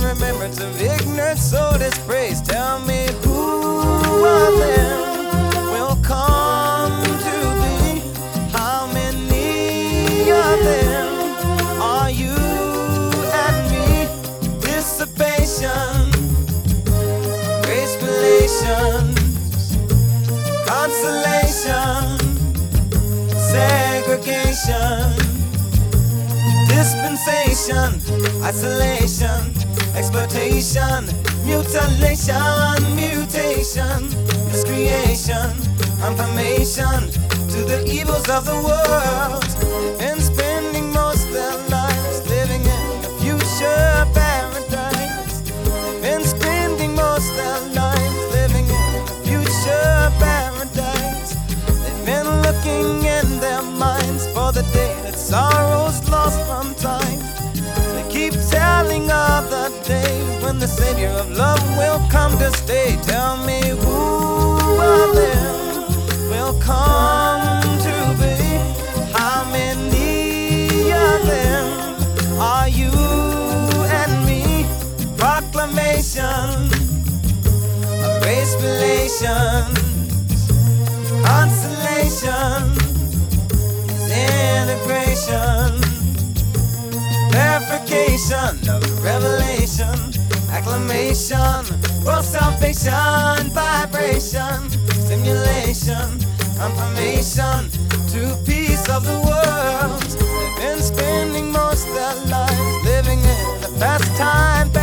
remembrance of ignorance, so dispraise. Tell me who of them will come to be? How many of them are you and me? Dissipation, grace relations, consolation, segregation, dispensation, isolation, exploitation, mutilation, mutation, miscreation, confirmation to the evils of the world. And spending most of their lives living in a future paradise. And spending most of their lives living in a future paradise. They've been looking in their minds for the day that sorrow's lost from time. They keep telling of the day when the Savior of love will come to stay. Tell me who of them will come to be? How many of them are you and me? Proclamation of race relations, consolation, integration, verification of revelation, acclamation, world salvation, vibration, stimulation, confirmation to peace of the world. They've been spending most of their lives living in the past time.